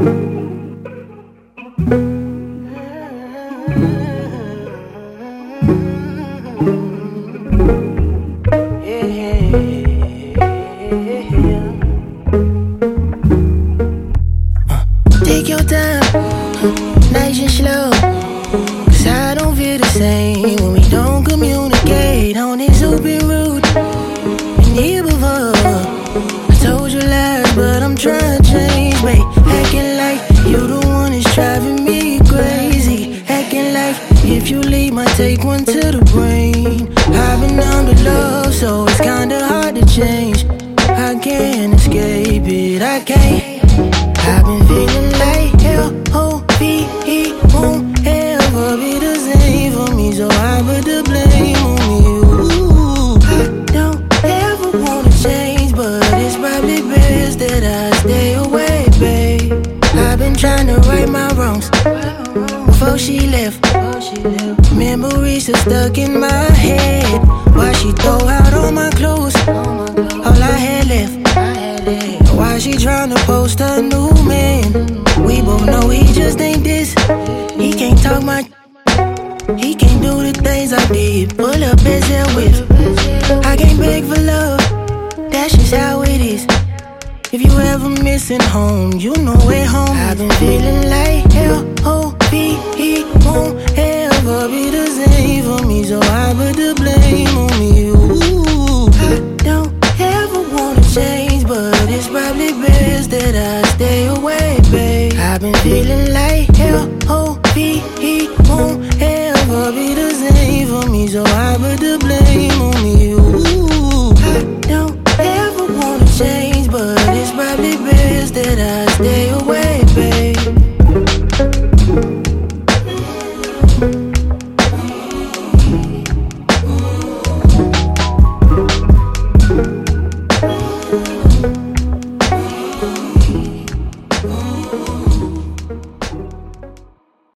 Take your time, nice and slow. Cause I don't feel the same when we don't communicate. On this open road, been here before. I told you lies, but I'm trying to change, babe. Acting like you the one that's driving me crazy. Acting like if you leave, might take one to the brain. I've been under love, so it's kinda hard to change. I can't escape it, I can't. I've been feeling like L-O-V-E won't ever be the same for me, so I put the blame on you. I don't ever wanna change, but it's probably best that I stay away, babe. I've been trying to right my wrongs before she left. Memories are stuck in my head. Why she throw out all my clothes, all I had left? Why she tryna post a new man? We both know he just ain't this. He can't talk my, he can't do the things I did. Pull up as hell with. I can't beg for love, that's just how it is. If you ever missing home, you know we're home. I've been feeling like L-O-V-E won't ever be the same for me, so I put the blame on you. I don't ever wanna change, but it's probably best that I stay away, babe. I've been feeling like L-O-V-E